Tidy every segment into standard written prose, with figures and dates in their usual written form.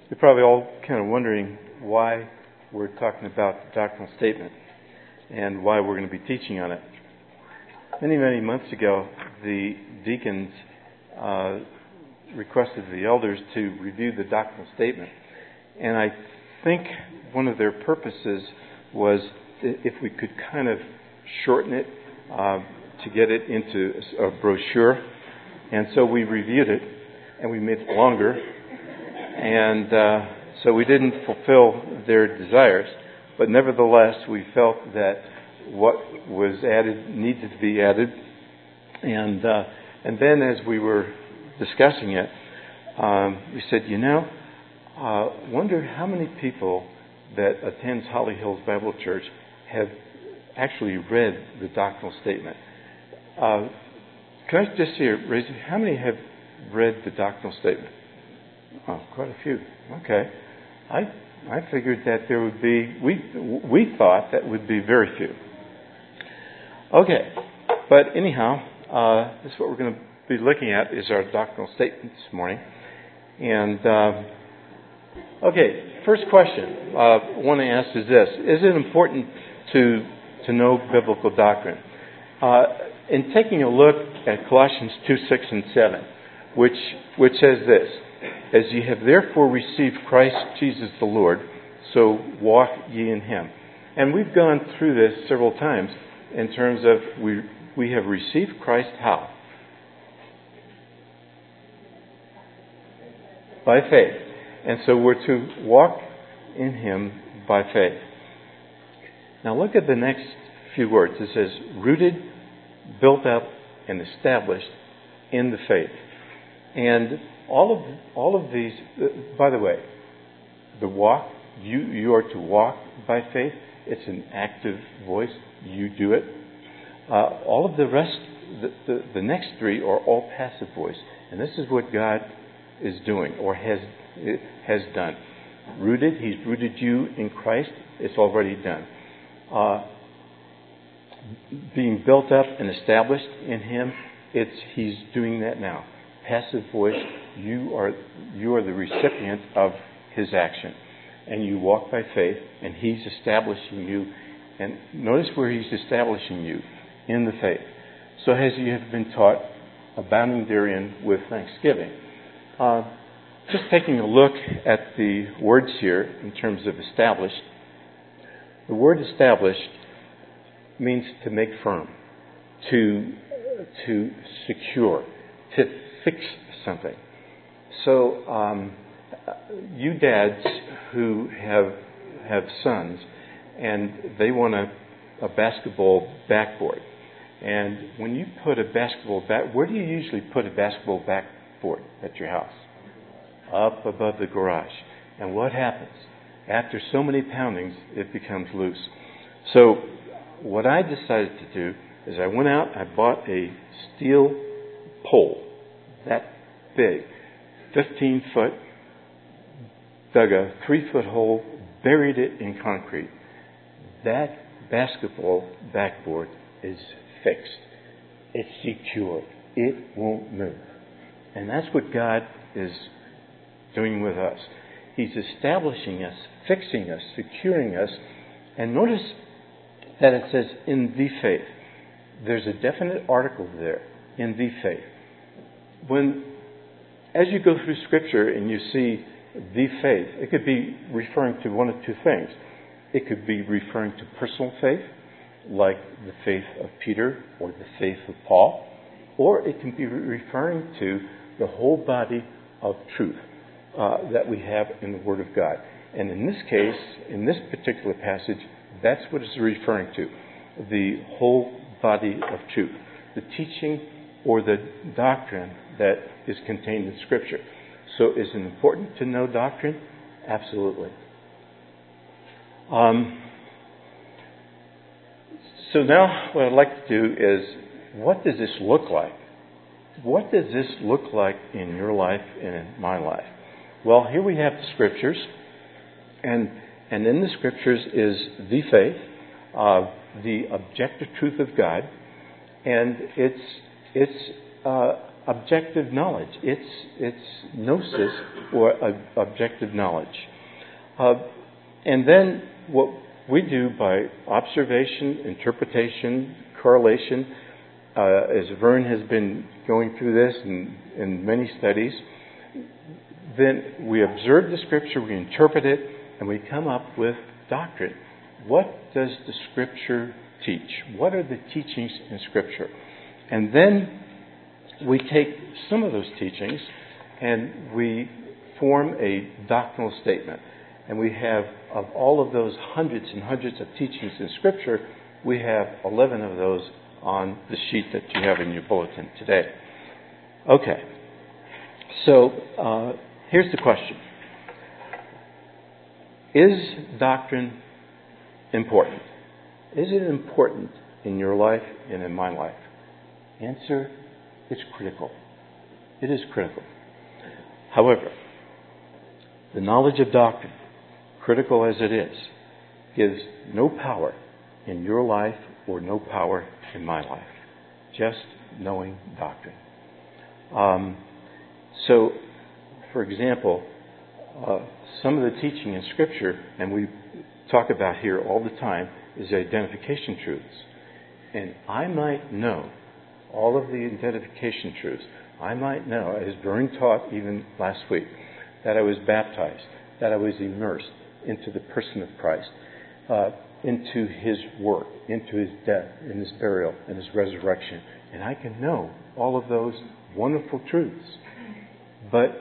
You're probably all kind of wondering why we're talking about the doctrinal statement and why we're going to be teaching on it. Many months ago, the deacons requested the elders to review the doctrinal statement. And I think one of their purposes was if we could kind of shorten it to get it into a brochure. And so we reviewed it and we made it longer. And so we didn't fulfill their desires. But nevertheless, we felt that what was added needed to be added. And then as we were discussing it, we said, wonder how many people that attends Holly Hills Bible Church have actually read the doctrinal statement. Can I just raise it? How many have read the doctrinal statement? Oh, quite a few. Okay. I figured that there would be, we thought that would be very few. Okay. But anyhow, this is what we're going to be looking at is our doctrinal statement this morning. And, okay, first question I want to ask is this. Is it important to know biblical doctrine? In taking a look at Colossians 2, 6, and 7, which says this, as ye have therefore received Christ Jesus the Lord, so walk ye in Him. And we've gone through this several times in terms of we have received Christ how? By faith. And so we're to walk in Him by faith. Now look at the next few words. It says, rooted, built up, and established in the faith. And all of these, by the way, the walk, you are to walk by faith. It's an active voice. You do it. All of the rest, the next three are all passive voice. And this is what God is doing or has done. Rooted, He's rooted you in Christ. It's already done. Being built up and established in Him, He's doing that now. Passive voice, you are the recipient of His action. And you walk by faith, and He's establishing you. And notice where He's establishing you, in the faith. So as you have been taught, abounding therein with thanksgiving. Just taking a look at the words here in terms of established. The word established means to make firm, to secure, to fix something. So you dads who have sons and they want a basketball backboard. And when you put a basketball where do you usually put a basketball backboard at your house? Up above the garage. And what happens? After so many poundings, it becomes loose. So what I decided to do is I went out, I bought a steel pole that big, 15 foot, dug a 3-foot hole, buried it in concrete. That basketball backboard is fixed. It's secure. It won't move. And that's what God is doing with us. He's establishing us, fixing us, securing us. And notice that it says in the faith. There's a definite article there, in the faith. As you go through Scripture and you see the faith, it could be referring to one of two things. It could be referring to personal faith, like the faith of Peter or the faith of Paul, or it can be referring to the whole body of truth that we have in the Word of God. And in this case, in this particular passage, that's what it's referring to, the whole body of truth, the teaching or the doctrine that is contained in Scripture. So is it important to know doctrine? Absolutely. So now what I'd like to do is, what does this look like? What does this look like in your life and in my life? Well, here we have the Scriptures, and in the Scriptures is the faith, the objective truth of God, and it's objective knowledge. It's gnosis, or objective knowledge. And then what we do by observation, interpretation, correlation, as Vern has been going through this in many studies, then we observe the Scripture, we interpret it, and we come up with doctrine. What does the Scripture teach? What are the teachings in Scripture? And then we take some of those teachings and we form a doctrinal statement. And we have, of all of those hundreds and hundreds of teachings in Scripture, we have 11 of those on the sheet that you have in your bulletin today. Okay. So, here's the question. Is doctrine important? Is it important in your life and in my life? Answer, it's critical. It is critical. However, the knowledge of doctrine, critical as it is, gives no power in your life or no power in my life. Just knowing doctrine. So, for example, some of the teaching in Scripture, and we talk about here all the time, is identification truths. And I might know all of the identification truths. I might know, as Vern taught even last week, that I was baptized, that I was immersed into the person of Christ, into His work, into His death, and His burial, and His resurrection. And I can know all of those wonderful truths. But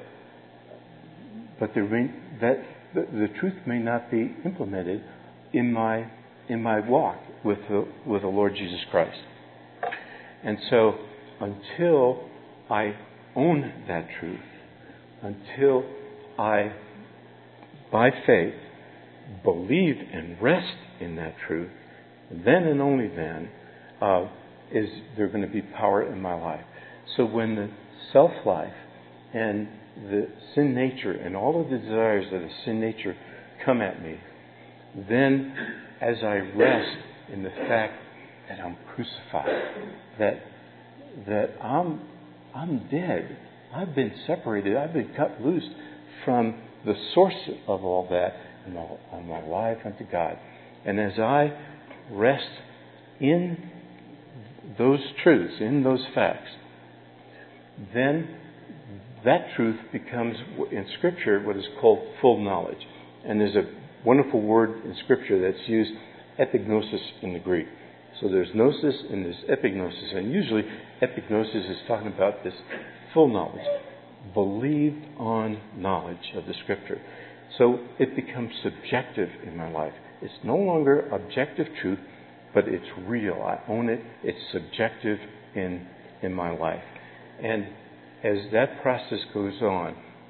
the truth may not be implemented in my walk with the Lord Jesus Christ. And so, until I own that truth, until I, by faith, believe and rest in that truth, then and only then is there going to be power in my life. So when the self-life and the sin nature and all of the desires of the sin nature come at me, then as I rest in the fact that I'm crucified, that I'm dead, I've been separated, I've been cut loose from the source of all that, and I'm alive unto God. And as I rest in those truths, in those facts, then that truth becomes, in Scripture, what is called full knowledge. And there's a wonderful word in Scripture that's used, epignosis in the Greek. So there's gnosis and there's epignosis. And usually epignosis is talking about this full knowledge, believed on knowledge of the Scripture. So it becomes subjective in my life. It's no longer objective truth, but it's real. I own it. It's subjective in my life. And as that process goes on,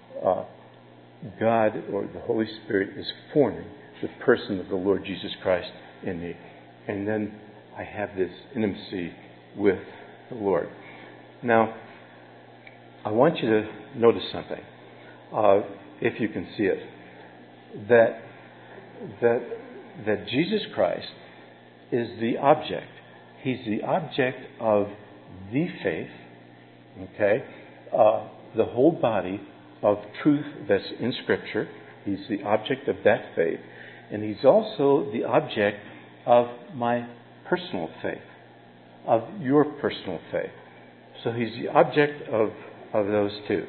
God, or the Holy Spirit, is forming the person of the Lord Jesus Christ in me. And then I have this intimacy with the Lord. Now, I want you to notice something, if you can see it, that Jesus Christ is the object. He's the object of the faith, okay? The whole body of truth that's in Scripture. He's the object of that faith. And He's also the object of my personal faith, of your personal faith. So He's the object of those two.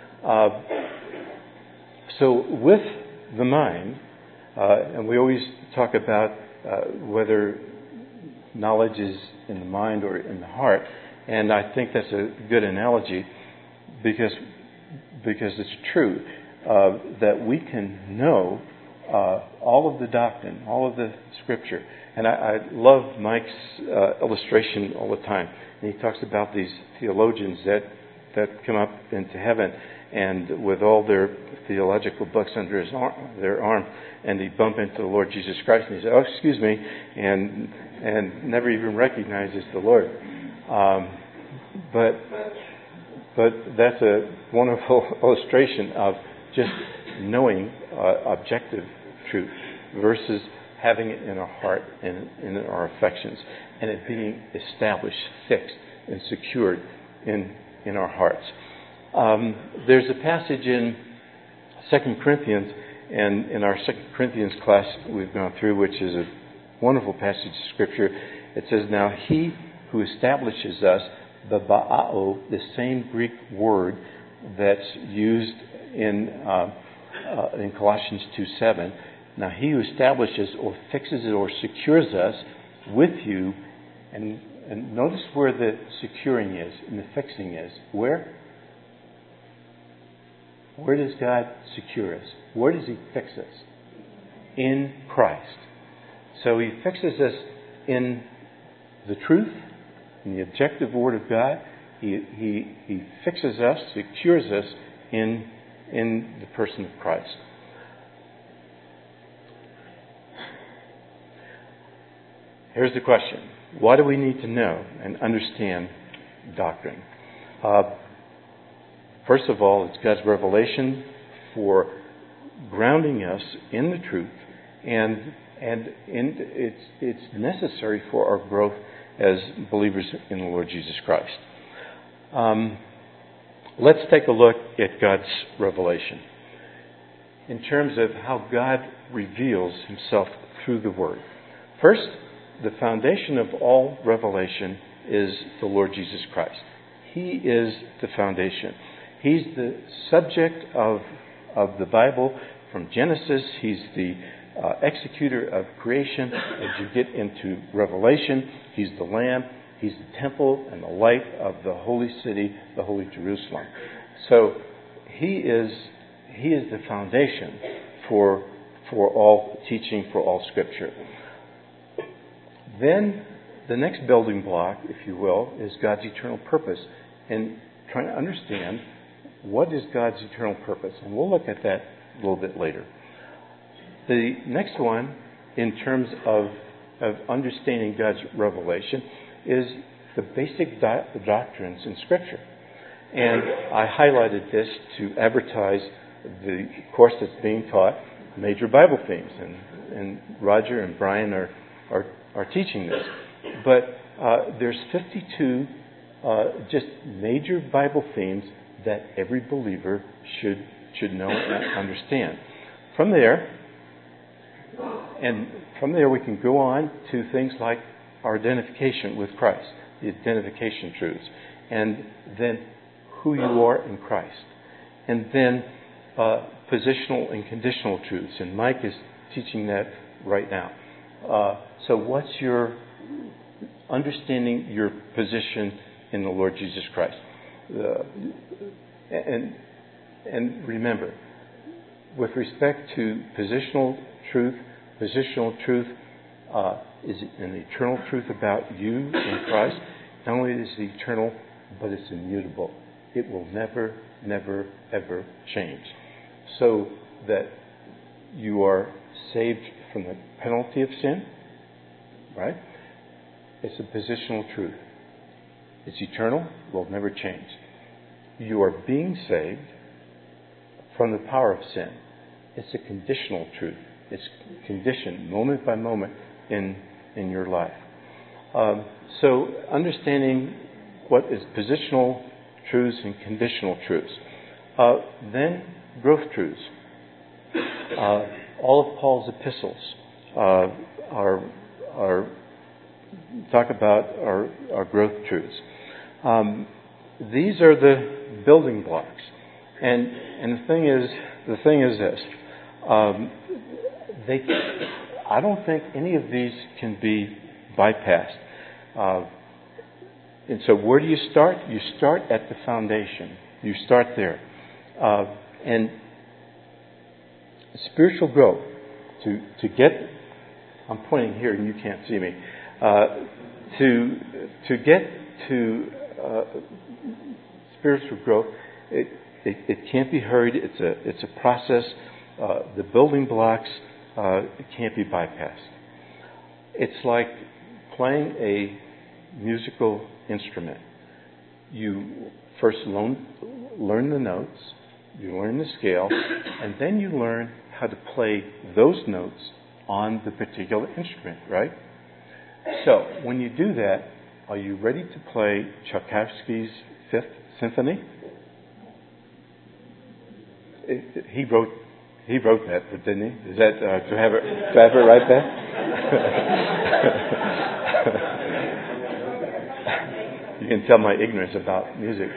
So with the mind, and we always talk about whether knowledge is in the mind or in the heart, and I think that's a good analogy because it's true that we can know all of the doctrine, all of the Scripture. And I love Mike's illustration all the time. And he talks about these theologians that come up into heaven and with all their theological books under their arm, and they bump into the Lord Jesus Christ, and he says, "Oh, excuse me," and never even recognizes the Lord. But that's a wonderful illustration of just knowing objective truth versus having it in our heart and in our affections, and it being established, fixed, and secured in in our hearts. There's a passage in 2 Corinthians, and in our 2 Corinthians class we've gone through, which is a wonderful passage of Scripture. It says, "Now he who establishes us," the ba'ao, the same Greek word that's used in Colossians 2:7. "Now he who establishes or fixes it or secures us with you," and notice where the securing is and the fixing is. Where? Where does God secure us? Where does He fix us? In Christ. So He fixes us in the truth, in the objective Word of God. He fixes us, secures us in the person of Christ. Here's the question. Why do we need to know and understand doctrine? First of all, it's God's revelation for grounding us in the truth, and it's necessary for our growth as believers in the Lord Jesus Christ. Let's take a look at God's revelation in terms of how God reveals Himself through the Word. First, the foundation of all revelation is the Lord Jesus Christ. He is the foundation. He's the subject of the Bible from Genesis. He's the executor of creation. As you get into Revelation, He's the Lamb. He's the temple and the light of the holy city, the holy Jerusalem. So He is the foundation for all teaching, for all Scripture. Then the next building block, if you will, is God's eternal purpose, and trying to understand what is God's eternal purpose. And we'll look at that a little bit later. The next one, in terms of understanding God's revelation, is the basic doctrines in Scripture. And I highlighted this to advertise the course that's being taught, Major Bible Themes. And Roger and Brian are teaching this. But there's 52 just major Bible themes that every believer should know and understand. From there we can go on to things like our identification with Christ, the identification truths, and then who you are in Christ, and then positional and conditional truths. And Mike is teaching that right now. So what's your understanding your position in the Lord Jesus Christ? And remember, with respect to positional truth is an eternal truth about you in Christ. Not only is it eternal, but it's immutable. It will never, never, ever change. So that you are saved from the penalty of sin, right? It's a positional truth. It's eternal, will never change. You are being saved from the power of sin. It's a conditional truth. It's conditioned moment by moment in your life. So understanding what is positional truths and conditional truths. Then growth truths. All of Paul's epistles talk about our growth truths. These are the building blocks, and the thing is this: I don't think any of these can be bypassed. And so, where do you start? You start at the foundation. You start there, and spiritual growth to get. I'm pointing here, and you can't see me. To get to spiritual growth, it can't be hurried. It's a process. The building blocks can't be bypassed. It's like playing a musical instrument. You first learn the notes, you learn the scale, and then you learn how to play those notes on the particular instrument, right? So, when you do that, are you ready to play Tchaikovsky's Fifth Symphony. He wrote that, didn't he? Is that do I have it right there? You can tell my ignorance about music.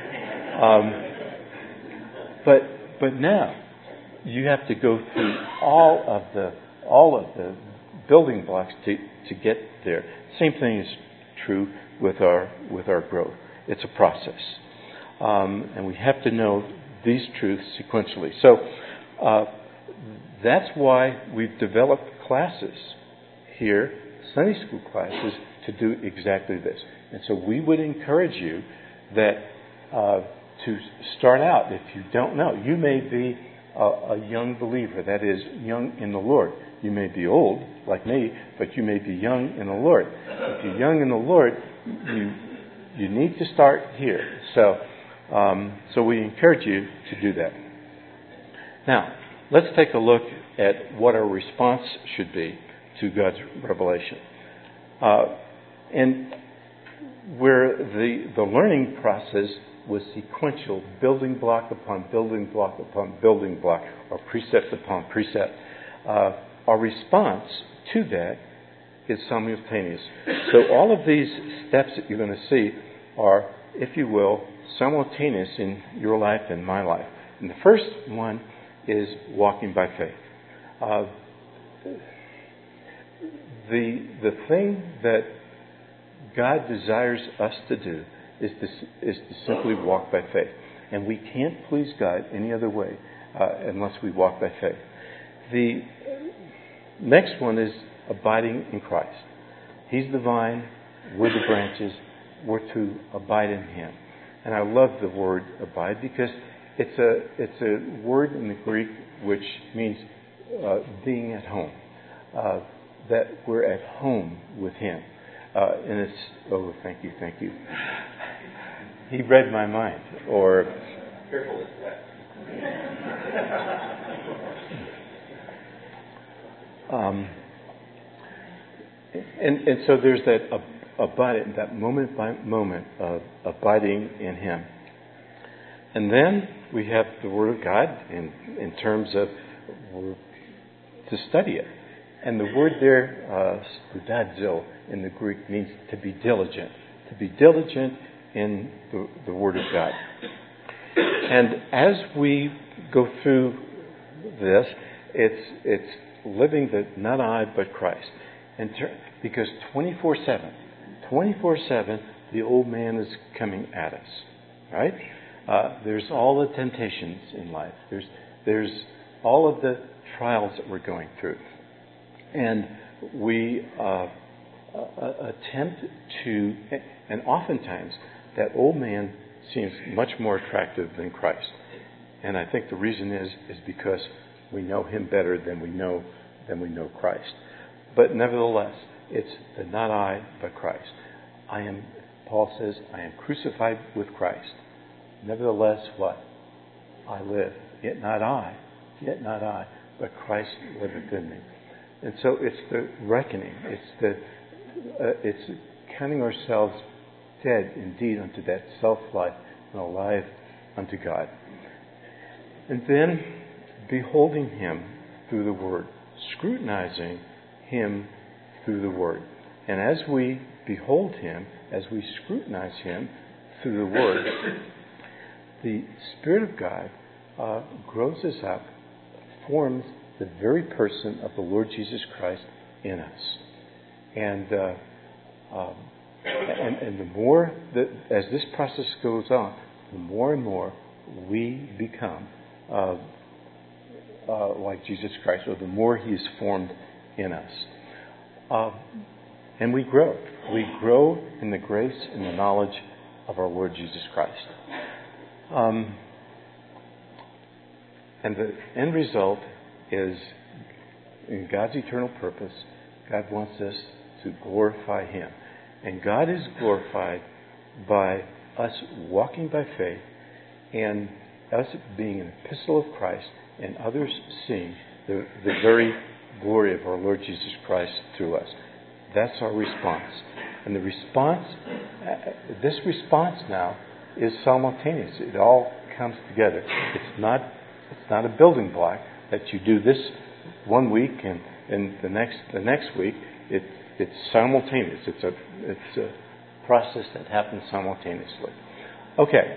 But now you have to go through all of the building blocks to get there. Same thing is true with our growth. It's a process, and we have to know these truths sequentially. So that's why we've developed classes here, Sunday school classes, to do exactly this. And so we would encourage you that to start out. If you don't know, you may be a young believer, that is, young in the Lord. You may be old, like me, but you may be young in the Lord. If you're young in the Lord, you need to start here. So we encourage you to do that. Now, let's take a look at what our response should be to God's revelation. And where the learning process was sequential, building block upon building block upon building block, or precept upon precept, our response to that is simultaneous. So all of these steps that you're going to see are, if you will, simultaneous in your life and my life. And the first one is walking by faith. The thing that God desires us to do is to simply walk by faith. And we can't please God any other way unless we walk by faith. The next one is abiding in Christ. He's the vine, we're the branches, we're to abide in Him. And I love the word abide because it's a word in the Greek which means being at home. That we're at home with Him. And it's, thank you. He read my mind. Or, careful with that. And so there's that abiding, that moment by moment of abiding in Him. And then we have the Word of God in terms of to study it. And the word there, spoudazo, in the Greek means to be diligent. To be diligent in the Word of God. And as we go through this, it's living the not I but Christ. Because 24/7, the old man is coming at us, right? There's all the temptations in life. There's all of the trials that we're going through. And we attempt to, and oftentimes that old man seems much more attractive than Christ. And I think the reason is because we know Him better than we know Christ. But nevertheless, it's the not I, but Christ. Paul says, I am crucified with Christ. Nevertheless, what? I live. Yet not I, but Christ liveth in me. And so it's the reckoning. It's counting ourselves dead indeed unto that self-life and alive unto God. And then beholding Him through the Word, scrutinizing Him through the Word. And as we behold Him, as we scrutinize Him through the Word, the Spirit of God grows us up, forms the very person of the Lord Jesus Christ in us. And the more that, as this process goes on, the more and more we become like Jesus Christ, or the more He is formed in us. And we grow. We grow in the grace and the knowledge of our Lord Jesus Christ. And the end result is, in God's eternal purpose, God wants us to glorify Him. And God is glorified by us walking by faith and us being an epistle of Christ and others seeing the very glory of our Lord Jesus Christ through us. That's our response. And the response, this response now is simultaneous. It all comes together. It's not a building block that you do this one week and the next week. It's simultaneous. It's a process that happens simultaneously. Okay.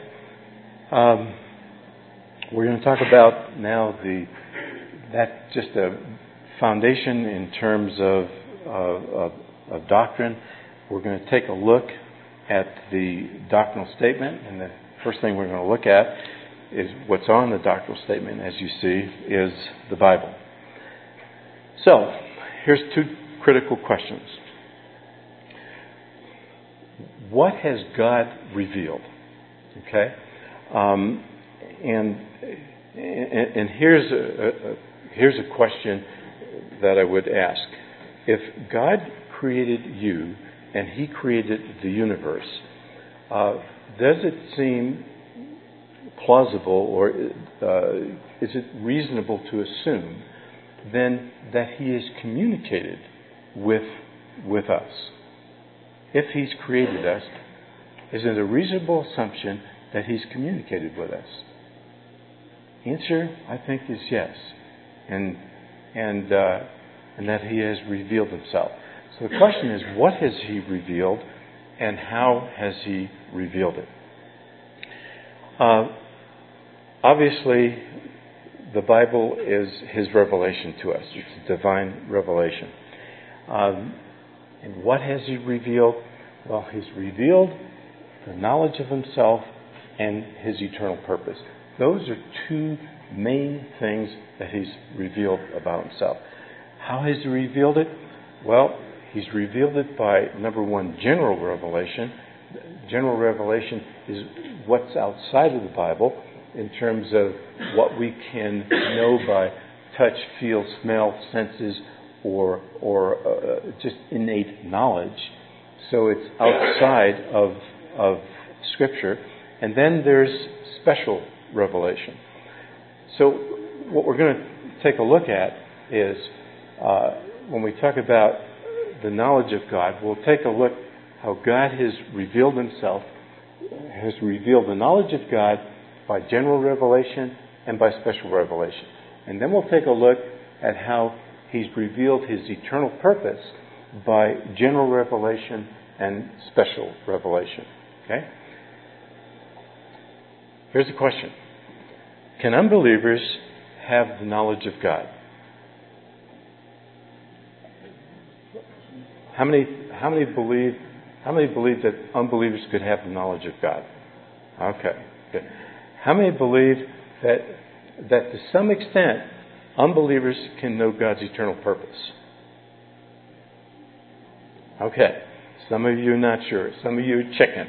We're going to talk about now just a foundation in terms of doctrine. We're going to take a look at the doctrinal statement, and the first thing we're going to look at is what's on the doctrinal statement, as you see, is the Bible. So, here's two critical questions. What has God revealed? Okay? And here's a question that I would ask. If God created you and He created the universe, does it seem plausible, or is it reasonable to assume then that He has communicated with us? If He's created us, is it a reasonable assumption that He's communicated with us? Answer, I think, is yes, and that He has revealed Himself. So the question is, what has He revealed, and how has He revealed it? Obviously, the Bible is His revelation to us. It's a divine revelation. And what has He revealed? Well, He's revealed the knowledge of Himself and His eternal purpose. Those are two main things that He's revealed about Himself. How has He revealed it? Well, He's revealed it by, number one, general revelation. General revelation is what's outside of the Bible in terms of what we can know by touch, feel, smell, senses, or just innate knowledge. So it's outside of Scripture. And then there's special revelation. So what we're going to take a look at is when we talk about the knowledge of God, we'll take a look how God has revealed Himself, has revealed the knowledge of God by general revelation and by special revelation. And then we'll take a look at how He's revealed His eternal purpose by general revelation and special revelation. Okay? Here's the question. Can unbelievers have the knowledge of God? How many believe that unbelievers could have the knowledge of God? Okay, good. How many believe that to some extent unbelievers can know God's eternal purpose? Okay. Some of you are not sure. Some of you are chicken.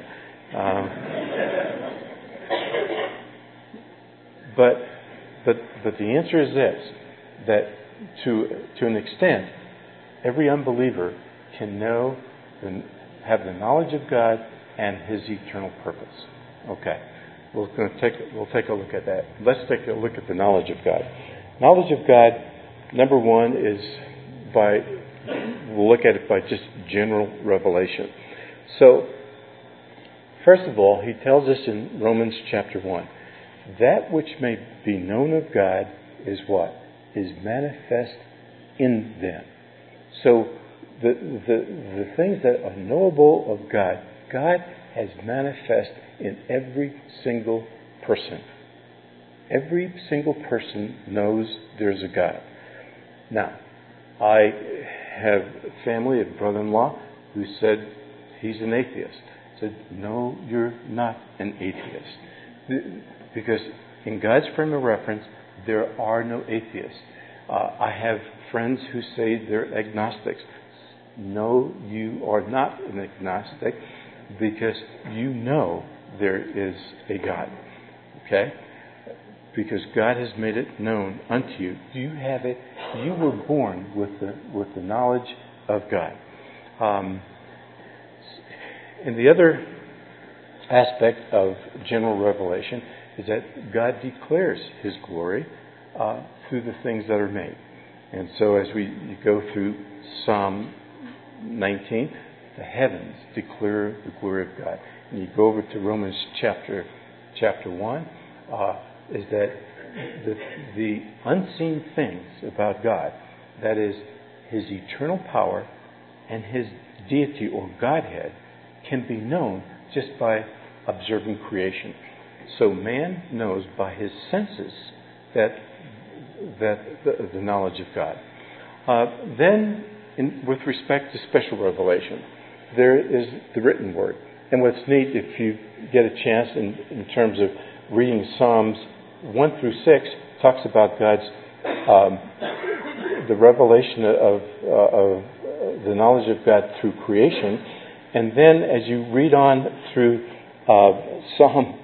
But the answer is this, that to an extent, every unbeliever can know and have the knowledge of God and His eternal purpose. Okay. We'll take a look at that. Let's take a look at the knowledge of God. Knowledge of God, number one, is we'll look at it by just general revelation. So, first of all, He tells us in Romans chapter 1, that which may be known of God is what? Is manifest in them. So, the things that are knowable of God, God has manifest in every single person. Every single person knows there's a God. Now, I have a family, a brother-in-law, who said he's an atheist. I said, no, you're not an atheist. Because in God's frame of reference, there are no atheists. I have friends who say they're agnostics. No, you are not an agnostic, because you know there is a God. Okay? Because God has made it known unto you. You have it. You were born with the knowledge of God. And the other aspect of general revelation is that God declares His glory through the things that are made. And so as you go through Psalm 19, the heavens declare the glory of God. and you go over to Romans chapter 1, is that the unseen things about God, that is, His eternal power and His deity or Godhead, can be known just by observing creation. So man knows by his senses that the knowledge of God. Then, with respect to special revelation, there is the written word. And what's neat, if you get a chance in terms of reading Psalms 1 through 6, talks about God's the revelation of the knowledge of God through creation. And then as you read on through Psalm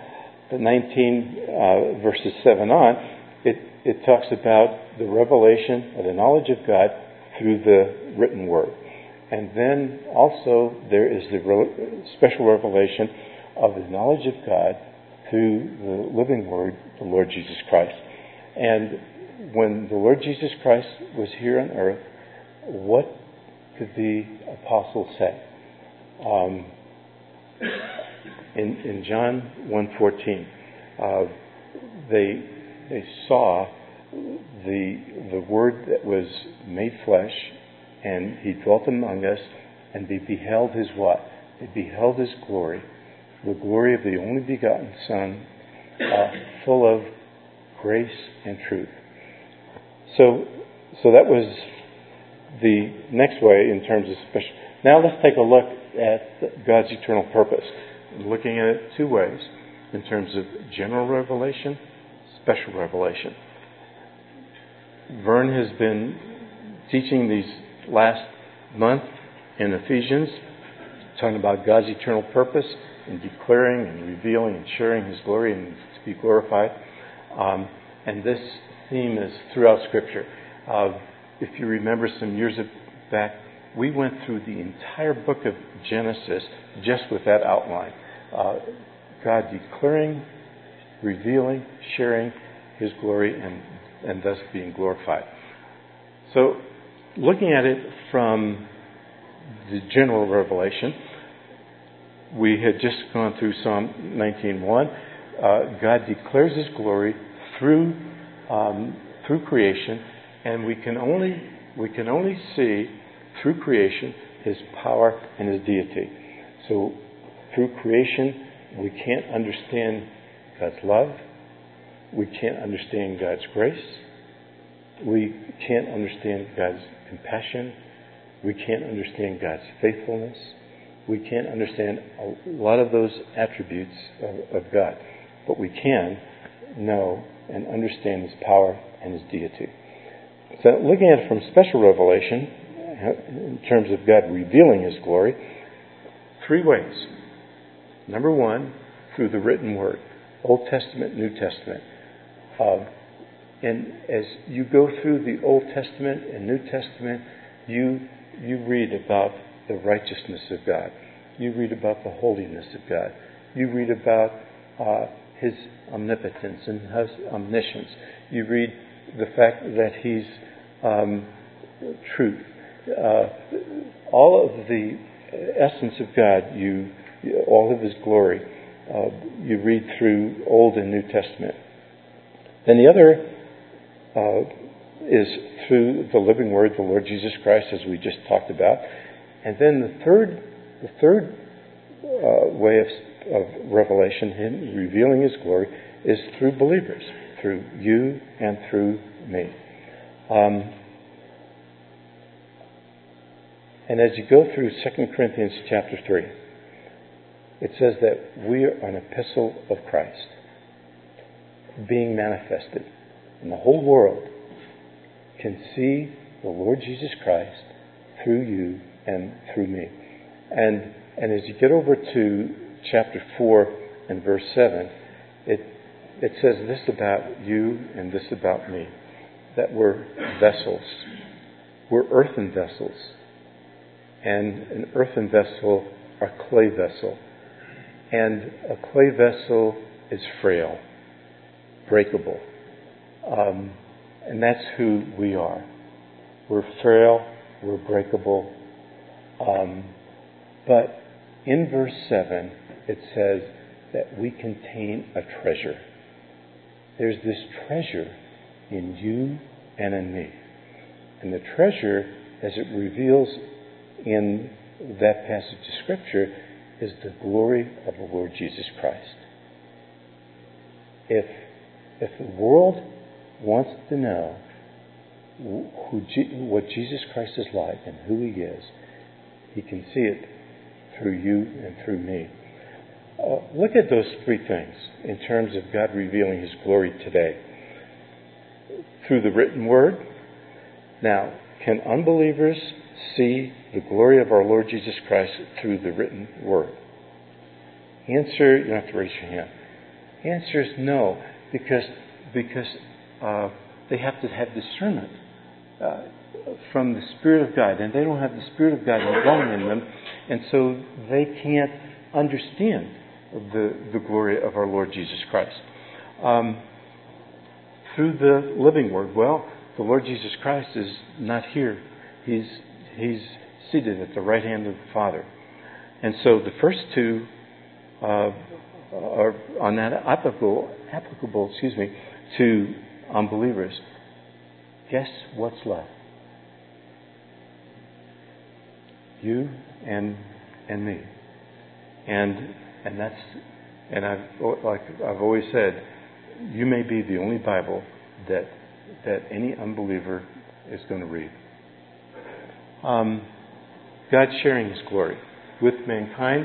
19, verses 7 on, it talks about the revelation of the knowledge of God through the written word. And then also there is the special revelation of the knowledge of God through the living word, the Lord Jesus Christ. And when the Lord Jesus Christ was here on earth, what did the apostles say? In John 1:14, they saw the Word that was made flesh, and He dwelt among us, and they beheld His what? They beheld His glory, the glory of the only begotten Son, full of grace and truth. So that was the next way in terms of special. Now let's take a look at God's eternal purpose. I'm looking at it two ways, in terms of general revelation, special revelation. Vern has been teaching these last month in Ephesians, talking about God's eternal purpose and declaring and revealing and sharing His glory and to be glorified. And this theme is throughout Scripture. If you remember some years back, we went through the entire book of Genesis just with that outline. God declaring, revealing, sharing His glory, and thus being glorified. So, looking at it from the general revelation, we had just gone through Psalm 19:1. God declares His glory through creation, and we can only see through creation His power and His deity. So through creation, we can't understand God's love. We can't understand God's grace. We can't understand God's compassion. We can't understand God's faithfulness. We can't understand a lot of those attributes of God. But we can know and understand His power and His deity. So looking at it from special revelation, in terms of God revealing His glory, three ways. Number one, through the written word, Old Testament, New Testament. And as you go through the Old Testament and New Testament, you read about the righteousness of God. You read about the holiness of God. You read about His omnipotence and His omniscience. You read the fact that He's truth. All of the essence of God, all of His glory, you read through Old and New Testament. Then the other is through the living Word, the Lord Jesus Christ, as we just talked about. And then the third way of revelation, Him revealing His glory, is through believers, through you and through me. And as you go through 2 Corinthians chapter 3, it says that we are an epistle of Christ being manifested. And the whole world can see the Lord Jesus Christ through you and through me. And as you get over to chapter 4 and verse 7, it says this about you and this about me, that we're vessels. We're earthen vessels. And an earthen vessel, a clay vessel. And a clay vessel is frail, breakable. And that's who we are. We're frail, we're breakable. But in verse 7, it says that we contain a treasure. There's this treasure in you and in me. And the treasure, as it reveals in that passage of Scripture, is the glory of the Lord Jesus Christ. If the world wants to know what Jesus Christ is like and who He is, He can see it through you and through me. Look at those three things in terms of God revealing His glory today. Through the written Word. Now, can unbelievers see the glory of our Lord Jesus Christ through the written Word? Answer, you don't have to raise your hand. Answer is no, because they have to have discernment from the Spirit of God, and they don't have the Spirit of God indwelling in them, and so they can't understand the glory of our Lord Jesus Christ. Through the living Word, well, the Lord Jesus Christ is not here. He's seated at the right hand of the Father. And so the first two are on that applicable to unbelievers. Guess what's left? You and me. And I've always said, you may be the only Bible that any unbeliever is going to read. God's sharing His glory with mankind.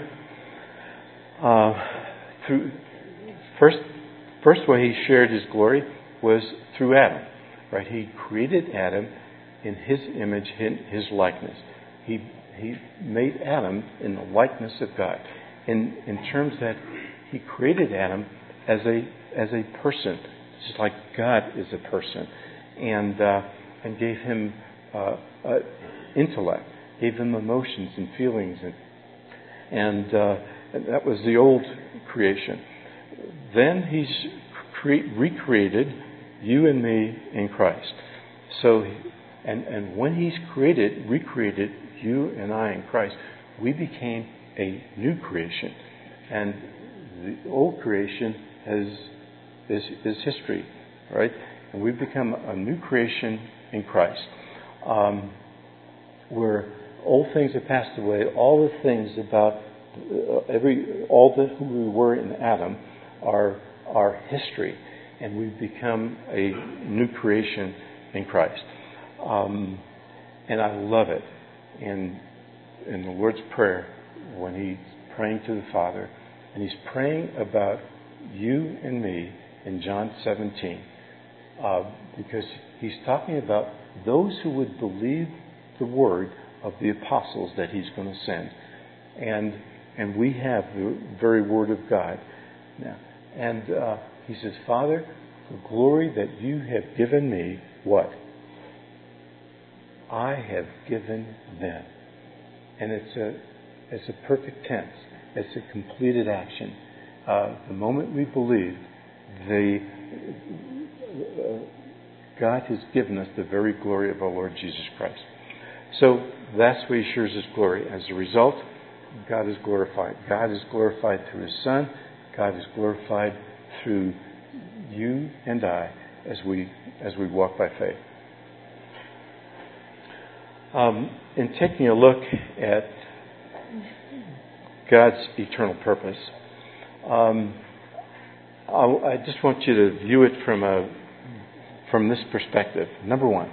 Through first way He shared His glory was through Adam. Right? He created Adam in His image, in His likeness. He made Adam in the likeness of God. In terms that He created Adam as a person, just like God is a person, and gave him intellect, gave him emotions and feelings, and that was the old creation. Then He's recreated you and me in Christ. So, and when He's recreated you and I in Christ, we became a new creation, and the old creation is history, right? And we've become a new creation in Christ, where old things have passed away. All the things about who we were in Adam are history, and we've become a new creation in Christ. And I love it in the Lord's Prayer when He's praying to the Father, and He's praying about you and me in John 17, because He's talking about those who would believe the word of the apostles that He's going to send, and we have the very word of God now. And He says, Father, the glory that you have given me, what? I have given them. And it's a perfect tense. It's a completed action. The moment we believe, God has given us the very glory of our Lord Jesus Christ. So that's where He shares His glory. As a result, God is glorified. God is glorified through His Son. God is glorified through you and I as we walk by faith. In taking a look at God's eternal purpose, I just want you to view it from this perspective. Number one,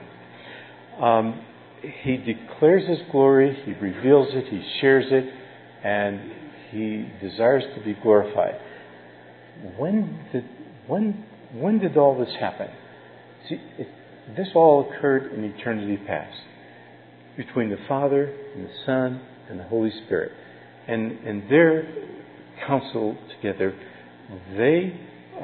He declares His glory, He reveals it, He shares it, and He desires to be glorified. When did all this happen? See, this all occurred in eternity past, between the Father and the Son and the Holy Spirit. And their counsel together, they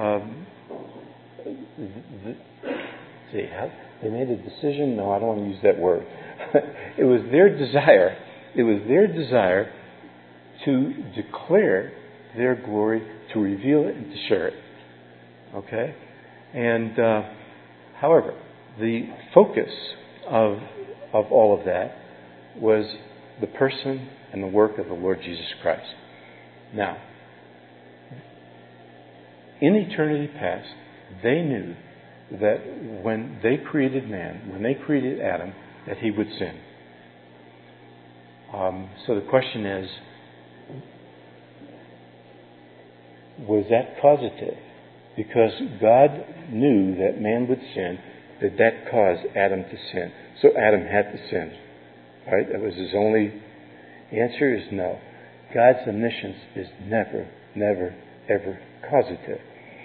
made a decision. No, I don't want to use that word. It was their desire. It was their desire to declare their glory, to reveal it, and to share it. Okay? And however, the focus of all of that was the person and the work of the Lord Jesus Christ. Now, in eternity past, they knew that when they created man, when they created Adam, that he would sin. So the question is, was that causative? Because God knew that man would sin, did that cause Adam to sin? So Adam had to sin. Right? That was his only answer is no. God's omniscience is never, ever causative.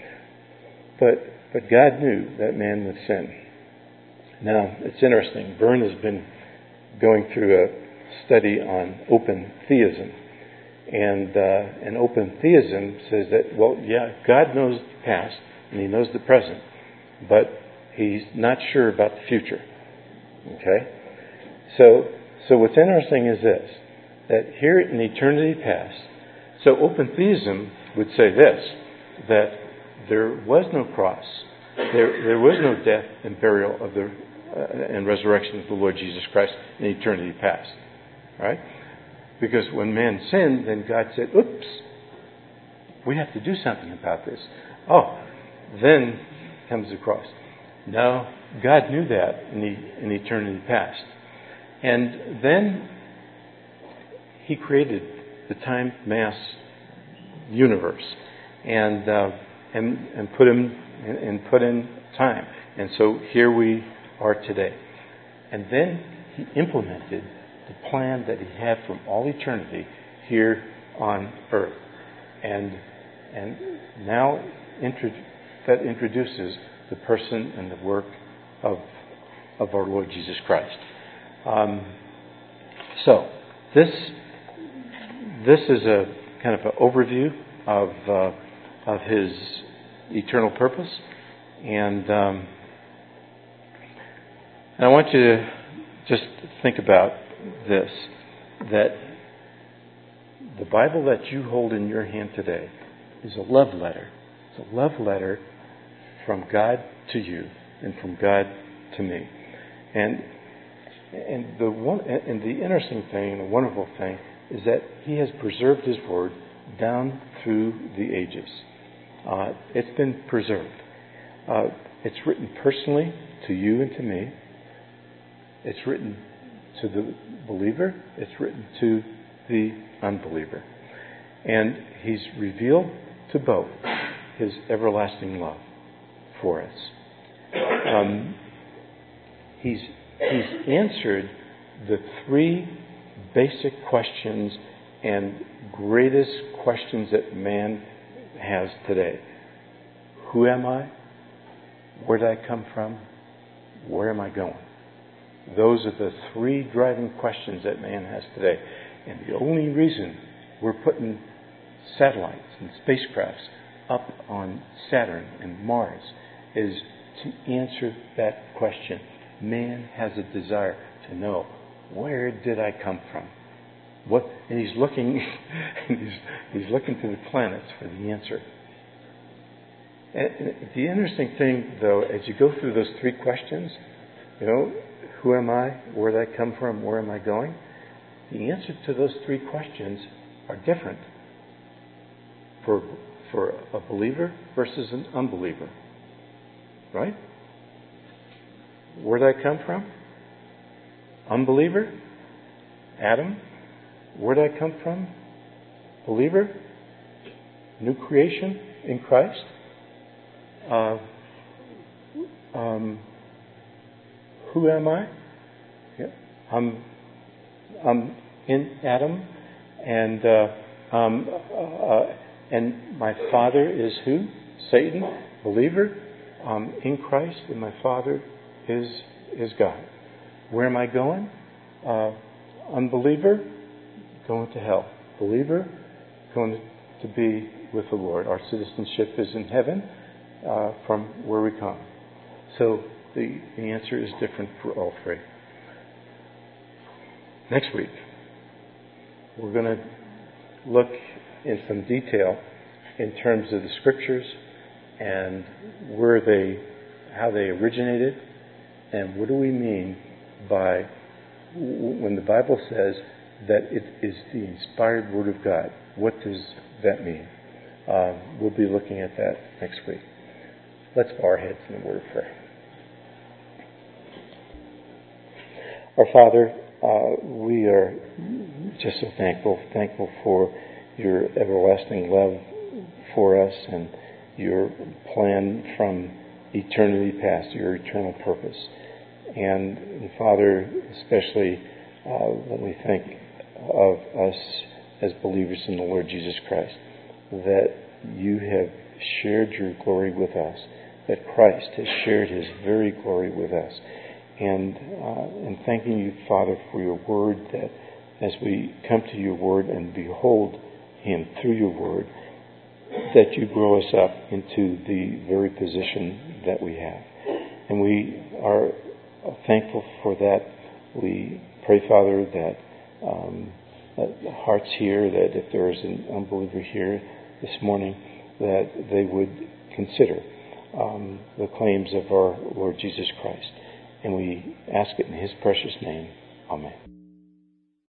But God knew that man would sin. Now, it's interesting. Vern has been going through a study on open theism. And open theism says that, well, yeah, God knows the past and he knows the present, but he's not sure about the future. Okay? So what's interesting is this, that here in eternity past, so open theism would say this, that there was no cross, there was no death and burial of the and resurrection of the Lord Jesus Christ in eternity past. Right? Because when man sinned, then God said, oops, we have to do something about this. Oh, then comes the cross. No, God knew that in eternity past. And then he created the time mass universe and put in time. And so here we are today. And then he implemented the plan that he had from all eternity here on earth. And now that introduces the person and the work of our Lord Jesus Christ. So this is a kind of an overview of his eternal purpose, and I want you to just think about this, that the Bible that you hold in your hand today is a love letter. It's a love letter from God to you and from God to me. And the interesting thing, the wonderful thing, is that he has preserved his word down through the ages. It's been preserved. It's written personally to you and to me. It's written to the believer. It's written to the unbeliever. And he's revealed to both his everlasting love for us. He's answered the three basic questions and greatest questions that man has today. Who am I? Where did I come from? Where am I going? Those are the three driving questions that man has today. And the only reason we're putting satellites and spacecrafts up on Saturn and Mars is to answer that question. Man has a desire to know, where did I come from? And he's looking he's looking to the planets for the answer. And the interesting thing, though, as you go through those three questions, who am I? Where did I come from? Where am I going? The answer to those three questions are different for a believer versus an unbeliever. Right? Where did I come from? Unbeliever? Adam? Where did I come from? Believer? New creation in Christ? Who am I? Yeah. I'm in Adam, and my father is who? Satan. Believer. I'm in Christ, and my father is God. Where am I going? Unbeliever, going to hell. Believer, going to be with the Lord. Our citizenship is in heaven from where we come. So the answer is different for all three. Next week, we're going to look in some detail in terms of the Scriptures and how they originated, and what do we mean by when the Bible says that it is the inspired Word of God. What does that mean? we'll be looking at that next week. Let's bow our heads in a word of prayer. Our Father, we are just so thankful for your everlasting love for us and your plan from eternity past, your eternal purpose. And Father, especially when we think of us as believers in the Lord Jesus Christ, that you have shared your glory with us, that Christ has shared his very glory with us. And thanking you, Father, for your word, that as we come to your word and behold him through your word, that you grow us up into the very position that we have. And we are thankful for that. We pray, Father, that hearts here, that if there is an unbeliever here this morning, that they would consider the claims of our Lord Jesus Christ. And we ask it in his precious name. Amen.